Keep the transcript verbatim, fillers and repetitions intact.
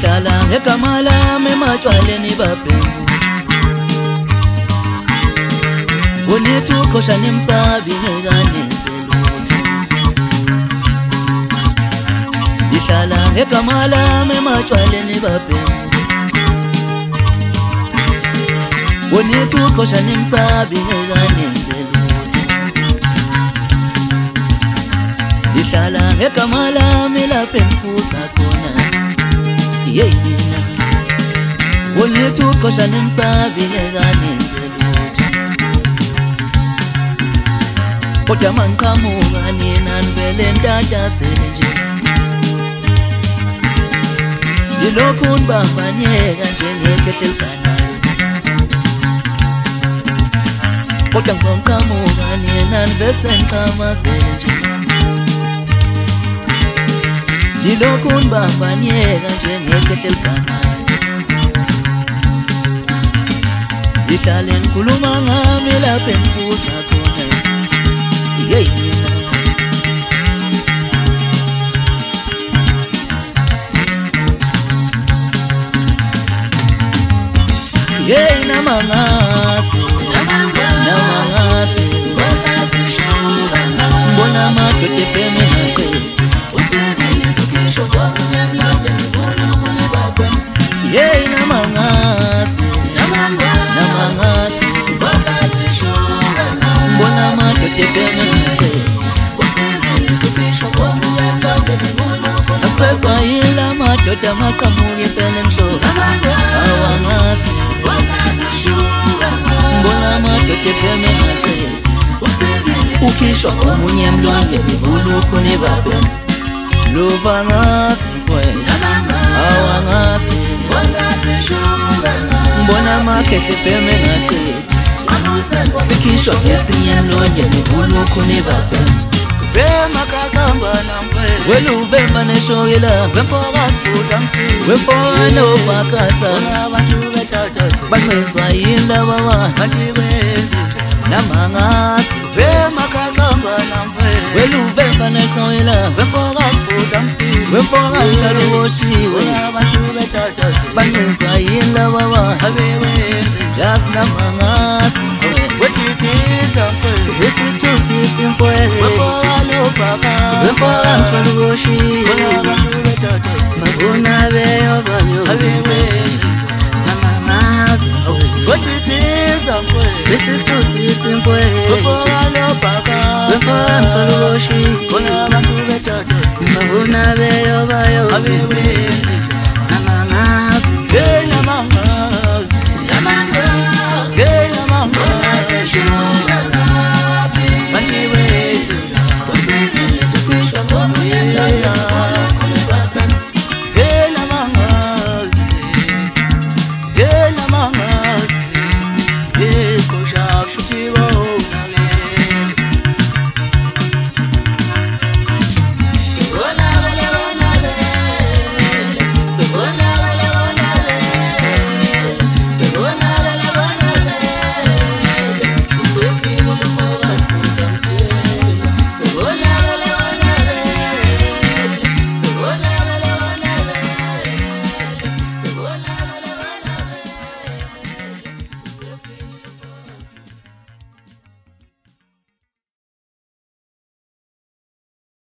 Ngihlala ngegama lami ematshwaleni babhemu Unithi uqosha nemsabi ngekanenze lutho Ngihlala ngegama lami ematshwaleni babhemu Unithi uqosha nemsabi ngekanenze lutho Ngihlala ngegama lami lapha emfusa khona Yey mina Unithi uqosha nemsabi ngekanenze lutho Kodwa mangiqhamuka nina nivele ntatasele nje Nilokhu nibambanyeka njengekhehle eliganayo Kodwa ngiqhamuka nina nivese ngiqhamazele nje Nilokhu nibambanyeka njengekhehle eliganayo Ngihlale ngikhuluma ngami lapha emfusa khona Yey mina Yey namangasi namangasi Mbona madoda ebheme ngaqe Usebile tukisho kwakunye mlande ngibona kune babwe Yey namangasi namangasi Mbona madoda ebheme ngaqe Usebile tukisho kwakunye mlande ngibona kune babwe Aspreswa yila madoda maqhamuka impela emhlophe Awangasi Mbona madoda ebheme ngaqe Ukhishwa omunye mlwane ngibulukhu nebabhe Luvangasi mfowethu awangasi Mbona makhehle ebheme ngaqe Sikhishwa ngesinye mlwane ngibulukhu nebabhe Vema kakamba namfowethu Wena uvema neshokela Wemfoka sibuda msini Wemfoka nobakasa Abantu bethathaza Banxizwa yindaba wa Kanti kwenzi namangasi Vema kakamba namfowethu Wena uvema neshokela Wemfoka sibuda msini Wemfoka ntaluboshiwe Abantu bethathaza Banxizwa yindaba wa Habe kwenzi Just namangasi Wetitisa mfowethu Isithusi mfowethu Wemfoka nobakasa Wemfoka ntaluboshiwe Abantu bethathaza Maguna beyo banyo Habe kwenzi namangasi Wetitisa mfowethu Isithusi mfowethu Wemfoka nobakasa Wemfoka ntaluboshiwe Abantu bethathaza Maguna beyo banyo Habe kwenzi